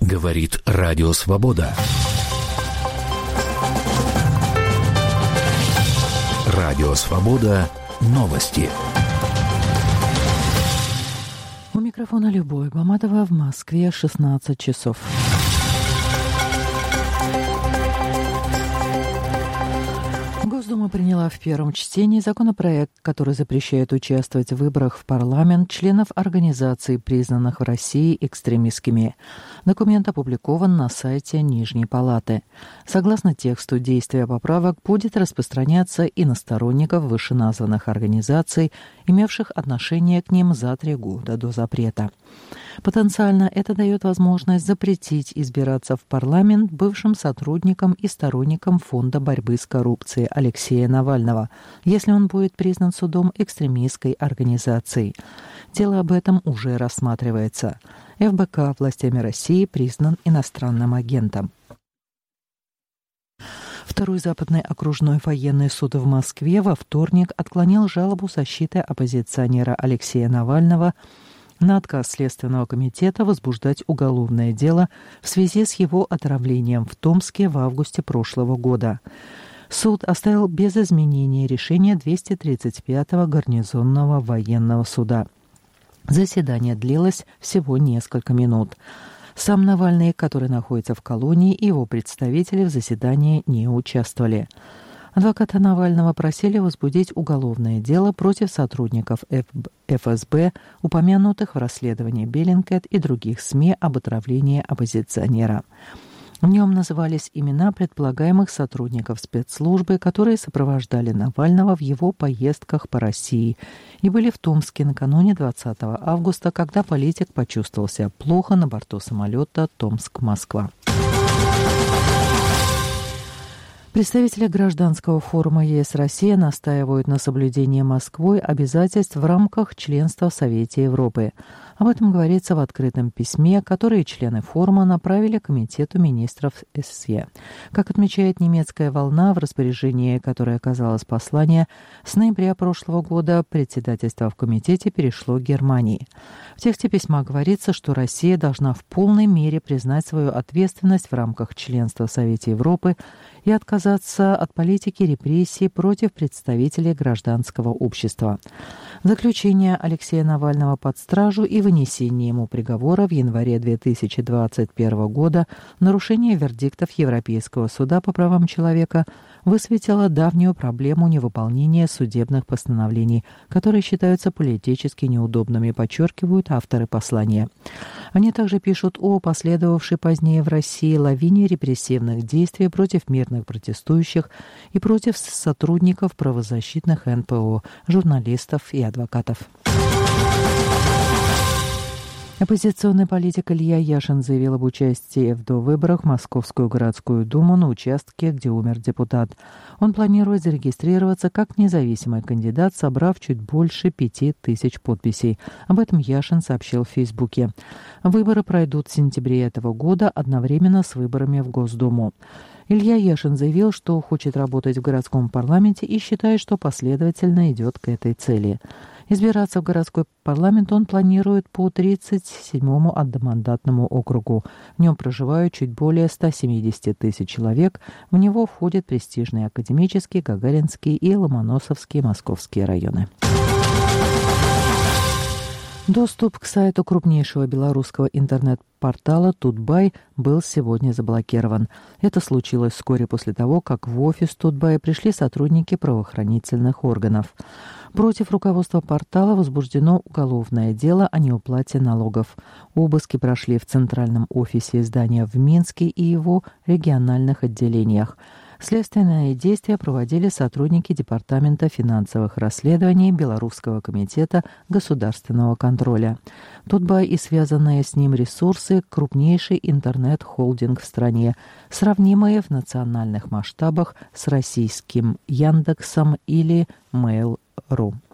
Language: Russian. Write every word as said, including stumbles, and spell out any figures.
Говорит Радио Свобода. Радио Свобода. Новости. У микрофона Любовь Маматова, в Москве шестнадцать часов. Госдума приняла в первом чтении законопроект, который запрещает участвовать в выборах в парламент членов организаций, признанных в России экстремистскими. Документ опубликован на сайте Нижней Палаты. Согласно тексту, действие поправок будет распространяться и на сторонников вышеназванных организаций, имевших отношение к ним за три года до запрета. Потенциально это дает возможность запретить избираться в парламент бывшим сотрудникам и сторонникам Фонда борьбы с коррупцией Алексея Навального, если он будет признан судом экстремистской организацией. Дело об этом уже рассматривается. эф бэ ка властями России признан иностранным агентом. Второй западный окружной военный суд в Москве во вторник отклонил жалобу защиты оппозиционера Алексея Навального на отказ Следственного комитета возбуждать уголовное дело в связи с его отравлением в Томске в августе прошлого года. Суд оставил без изменения решение двести тридцать пятого гарнизонного военного суда. Заседание длилось всего несколько минут. Сам Навальный, который находится в колонии, и его представители в заседании не участвовали. Адвокаты Навального просили возбудить уголовное дело против сотрудников эф эс бэ, упомянутых в расследовании Bellingcat и других СМИ об отравлении оппозиционера. В нем назывались имена предполагаемых сотрудников спецслужбы, которые сопровождали Навального в его поездках по России и были в Томске накануне двадцатого августа, когда политик почувствовал себя плохо на борту самолета Томск-Москва. Представители гражданского форума е эс «Россия» настаивают на соблюдении Москвой обязательств в рамках членства в Совете Европы. Об этом говорится в открытом письме, которое члены форума направили Комитету министров эс эс е. Как отмечает немецкая волна, в распоряжении которой оказалось послание, с ноября прошлого года председательство в комитете перешло к Германии. В тексте письма говорится, что Россия должна в полной мере признать свою ответственность в рамках членства в Совете Европы и отказаться от политики репрессий против представителей гражданского общества. Заключение Алексея Навального под стражу и вынесение ему приговора в январе две тысячи двадцать первого года, нарушение вердиктов Европейского суда по правам человека, высветило давнюю проблему невыполнения судебных постановлений, которые считаются политически неудобными, подчеркивают авторы послания. Они также пишут о последовавшей позднее в России лавине репрессивных действий против мирных протестующих и против сотрудников правозащитных эн пэ о, журналистов и адвокатов. Оппозиционный политик Илья Яшин заявил об участии в довыборах в Московскую городскую думу на участке, где умер депутат. Он планирует зарегистрироваться как независимый кандидат, собрав чуть больше пяти тысяч подписей. Об этом Яшин сообщил в Фейсбуке. Выборы пройдут в сентябре этого года одновременно с выборами в Госдуму. Илья Яшин заявил, что хочет работать в городском парламенте и считает, что последовательно идет к этой цели. Избираться в городской парламент он планирует по тридцать седьмому одномандатному округу. В нем проживают чуть более ста семидесяти тысяч человек. В него входят престижные Академический, Гагаринский и Ломоносовский московские районы. Доступ к сайту крупнейшего белорусского интернет-портала «Тутбай» был сегодня заблокирован. Это случилось вскоре после того, как в офис «Тутбай» пришли сотрудники правоохранительных органов. Против руководства портала возбуждено уголовное дело о неуплате налогов. Обыски прошли в центральном офисе издания в Минске и его региональных отделениях. Следственные действия проводили сотрудники Департамента финансовых расследований Белорусского комитета государственного контроля. Тутбай и связанные с ним ресурсы – крупнейший интернет-холдинг в стране, сравнимые в национальных масштабах с российским Яндексом или Mail.ru.